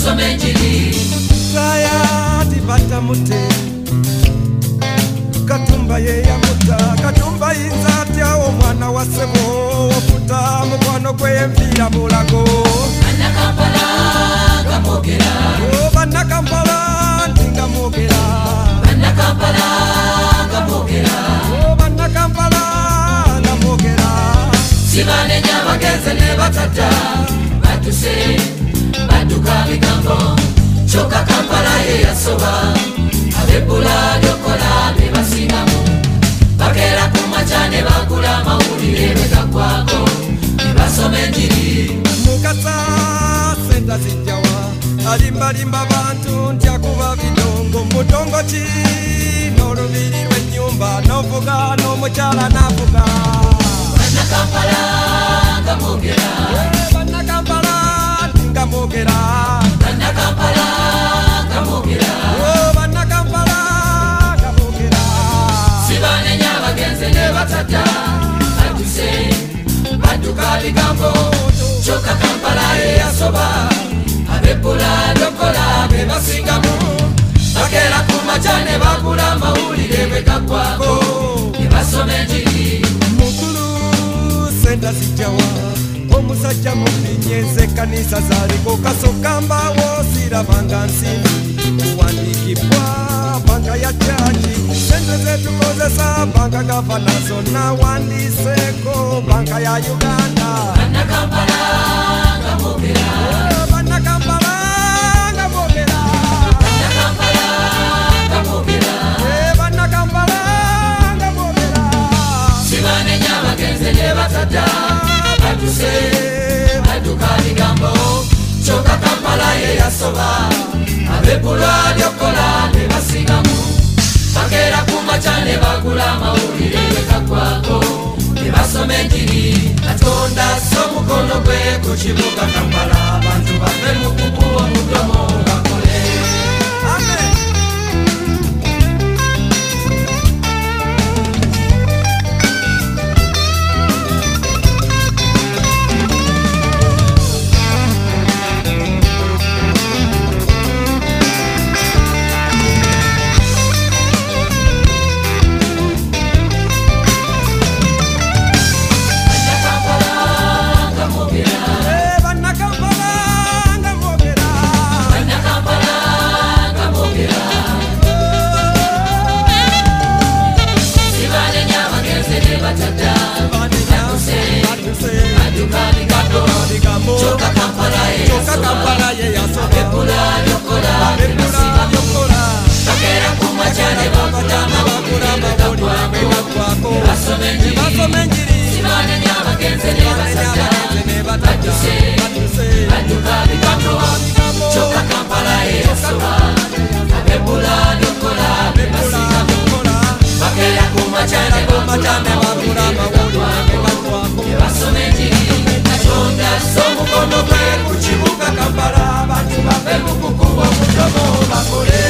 basome enjiri saya tibata mute Katumba ye yamuta Katumba yinza atya omwana wa ssebo ofuta mukwano gwe enviira mulago Bannakampala nga mwogera Bannakampala nga mwogera Bannakampala nga mwogera Bannakampala nga mwogera sibanenya bagenze ne batata batuse badduka bigambo kyokka Kampala ye yasoba abebbula lyokola be basingamu bakeera ku makya ne bagula amawulire begaggwako ne basoma enjiri Mukasa senta zijjawa alimbalimba bantu ntya kuba bidongo mutongo ki n'olubiri lw'ennyumba n'ovuga n'omukyala n'avuga Bannakampala nga mwogera Bannakampala nga mwogera Bannakampala nga mwogera Bannakampala nga mwogera sibanenya bagenze ne batata batuse badduka bigambo kyokka Kampala ye yasoba abebbula lyokola be basingamu bakeera ku makya ne bagula amawulire begaggwako ne basoma enjiri mukulu senta zijjawa omusajja mubinyeze ekkanisa zaaliko kasooka mbaawo sirabanga nsimbi kuwandiikibwa banka ya kyaki sente zetukozesa banka gavana zonna wandiiseeko banka ya Uganda Bannakampala nga mwogera Bannakampala nga mwogera Bannakampala nga mwogera Bannakampala nga mwogera sibanenya bagenze ne batata batuse badduka bigambo kyokka Kampala ye yasoba abebbula lyokola be basingamu bakeera ku makya ne bagula amawulire begaggwako ne basoma enjiri Katonda assa omukono gwe ku kibuga Kampala abantu bave mu kukuba omudomo bakole Amen. Bannakampala nga mwogera Bannakampala nga mwogera Bannakampala nga mwogera sibanenya bagenze ne batata batuse badduka bigambo kyokka Kampala ye yasoba abebbula lyokola be basingamu bakeera ku makya ne bagula amawulire begaggwako ne basoma enjiri sibanenya bagenze ne batata batuse badduka bigambo kyokka Kampala ye yasoba abebbula lyokola be basingamu bakeera ku makya ne bagula amawulire begaggwako ne basoma enjiri Katonda assa omukono gwe ku kibuga Kampala abantu bave mu kukuba omudomo bakole